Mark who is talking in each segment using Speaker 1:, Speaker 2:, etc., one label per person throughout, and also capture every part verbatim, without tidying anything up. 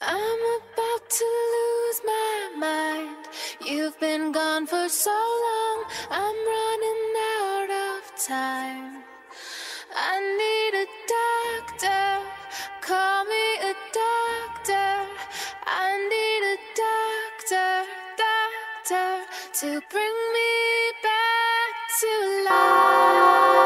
Speaker 1: I'm about to lose my mind. You've been gone for so long, I'm running out of time. I need a doctor, call me a doctor. I need a doctor, doctor, to bring me back to life.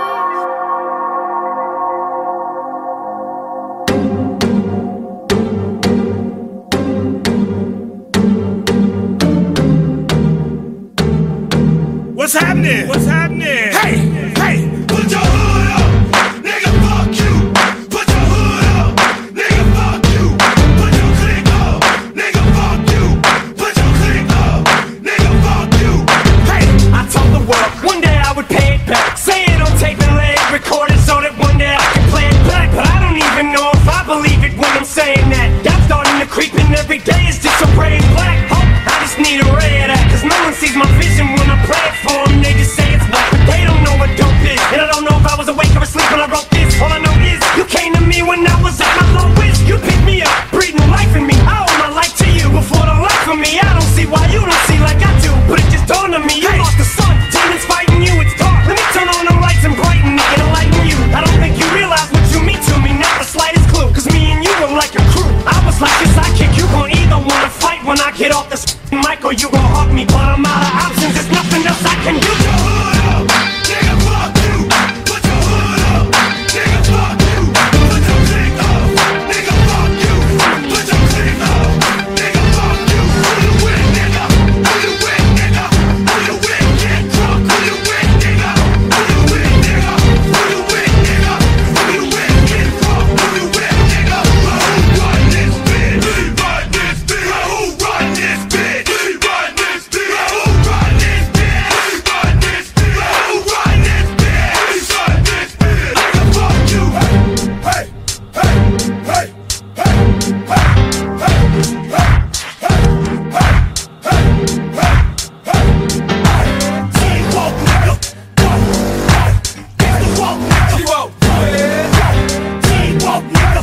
Speaker 2: What's happening? What's happening?
Speaker 3: Hey, hey, put your hood up, nigga, fuck you. Put your hood up, nigga, fuck you. Put your click up, nigga, fuck you. Put your click up, nigga, fuck you.
Speaker 4: Hey, I told the world one day I would pay it back. Say it on tape and let it record it so that one day I can play it back. But I don't even know if I believe it when I'm saying that. I'm starting to creep and every day is just a ray black. Oh, I just need a ray of that, cause no one sees my vision when I pray it for them. They just say it's black, but they don't know what dope is. And I don't know if I was awake or asleep when I wrote this. All I know is, you came to me when I was at my lowest. You picked me up, breathing life in me. I owe my life to you before the life of me. I don't see why you don't see like I do, but it just dawned on me. You hey. Lost the sun, demons fighting you, it's dark. Let me turn on the lights and brighten it and enlighten you. I don't think you realize what you mean to me, not the slightest clue. Cause me and you were like a crew. I was like your sidekick, you gon' either wanna fight when I get off this mic, or you gon' hug me. But I'm out of options, there's nothing else I can do.
Speaker 3: Put your hood up, nigga, fuck you. Put your hood up, nigga, fuck you. Put your click up, nigga, fuck you. Put your click up, nigga, fuck you. Who you with, nigga? Who you with, nigga? Who you with, get drunk? Who you with, nigga? Who you with, nigga? Who you with, nigga? Who you with, get drunk? Who you with, nigga? Who run this bitch? We run this bitch. Who run this bitch? We run this bitch. Who run this bitch? We run this bitch. Who run this bitch? We run this bitch. Nigga, fuck you. Hey, hey, hey, hey, hey, hey, hey, hey, hey, hey, hey, hey. Team walk, nigga. Walk, walk. Team walk, nigga. Walk, team walk, nigga.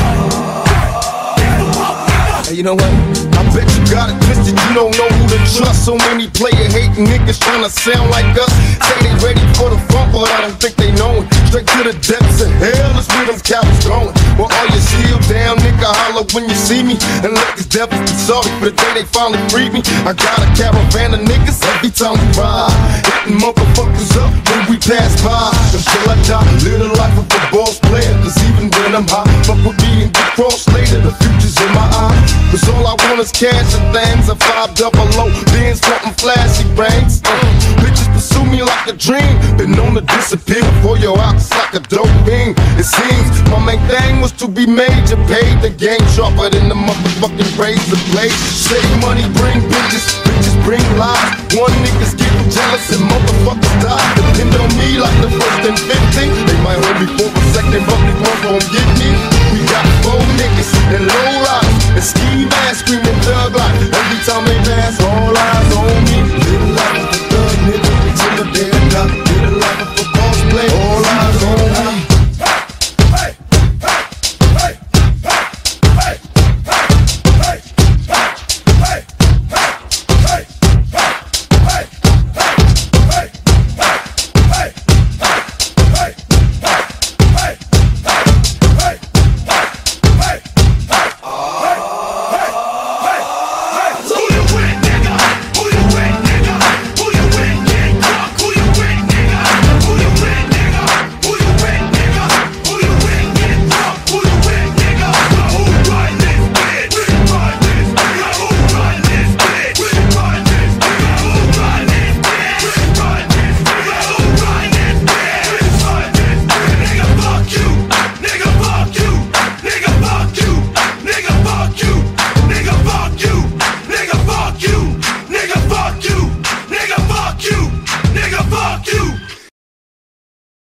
Speaker 3: Team walk, nigga.
Speaker 5: Hey, you know what? I bet you got it twisted, you don't know who to trust. So many player hating niggas tryna sound like us. Say they ready for the funk, but I don't think they know it. Straight to the depths of hell is where them cowards going. Well, all you still down, nigga, holler when you see me. And let these devils be sorry for the day they finally freed me. I got a caravan of niggas every time we ride, hitting motherfuckers up when we pass by. Until I die, live the life of a boss player. Cause even when I'm high, fuck with me and get crossed later. The future's in my eye. Cause all I want is cash and things. A five double low, then something flashy bangs. Uh, bitches pursue me like a dream. Been known to disappear before your ox like a dope beam. It seems my main thing was to be major. Paid the game sharper than the motherfucking razor blade. Say money bring bitches, bitches bring lies. One niggas getting jealous and motherfuckers die. Depend on me like the first and fifteen. They might hold me for a second, but they won't gon' get me. We got four niggas.